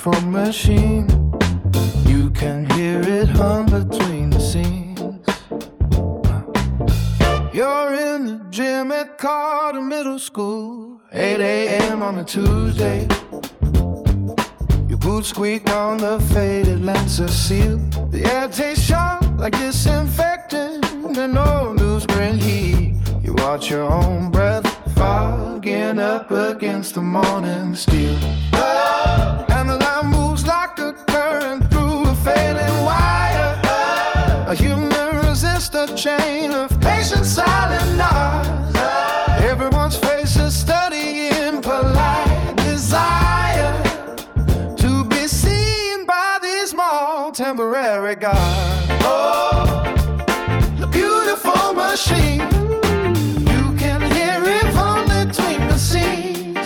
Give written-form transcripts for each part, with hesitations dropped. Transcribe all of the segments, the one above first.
beautiful machine. You can hear it hum between the scenes. You're in the gym at Carter Middle School, 8 a.m. on a Tuesday. Your boots squeak on the faded Lancer seal. The air tastes sharp like disinfectant and no newsprint heat. You watch your own breath fogging up against the morning steel. And the line moves like a current through a failing wire. A human resistor chain of patient silent nods. Everyone's face is studying polite desire to be seen by these small temporary gods. Oh, the beautiful machine. You can hear it from between the scenes.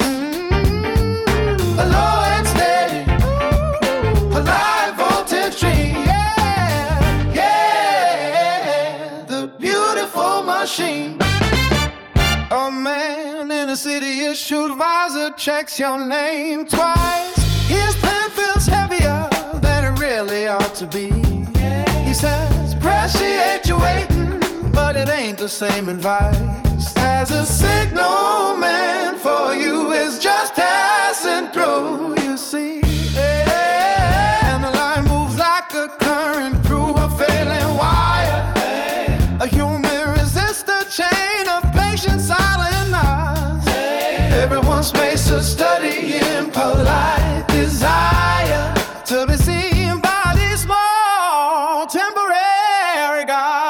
A low and steady, a high voltage dream. Yeah, yeah, the beautiful machine. A man in a city issued visor checks your name twice. His pen feels heavier than it really ought to be. He says, appreciate you waiting, but it ain't the same advice as a signal man for you is just passing through, you see. And the line moves like a current through a failing wire. A human resistor chain of patient silent nods. Everyone's face a study in polite desire to be seen by these small temporary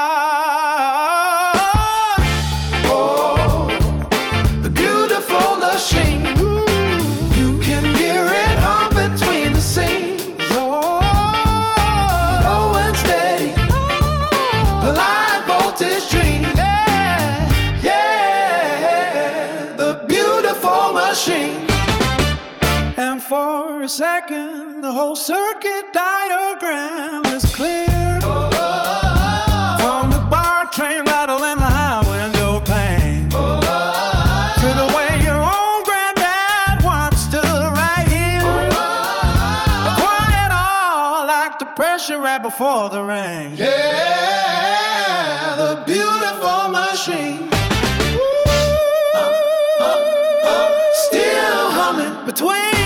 gods. Oh, the beautiful machine. You can hear it hum between the scenes. Oh, low and steady, a high voltage dream. Yeah, yeah, the beautiful machine. And for a second, the whole circuit diagram is clear. From the bar train rattle and the high window pane, to the way your own granddad once stood right here. Quiet all like the pressure right before the rain. Yeah, the beautiful machine. Still humming between